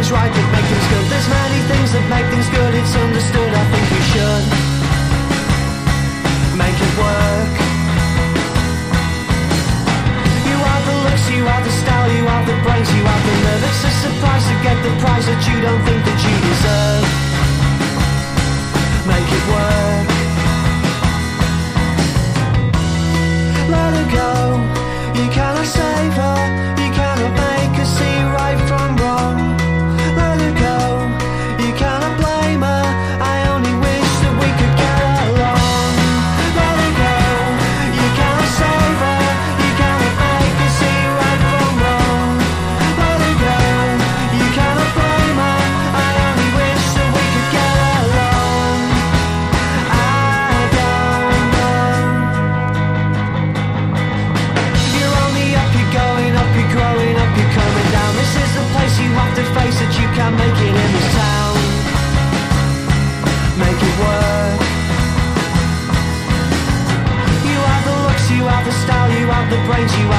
things right that make things good. There's many things that make things good, it's understood. I think you should make it work. You have the looks, you have the style, you have the brains, you have the nerve. It's a surprise to get the prize that you don't think that you deserve. Make it work. Let her go. You cannot save her. You cannot make her see right from wrong. Let her go. You cannot blame her. I only wish that we could get along. Let her go. You cannot save her. You cannot make her see right from wrong. Let her go. You cannot blame her. I only wish that we could get along. I don't know. You're on the up, you're going up, you're growing up, you're coming down. This is the place you have to face that you can't make it in this town. Make it work. You have the looks, you have the style, you have the brains, you have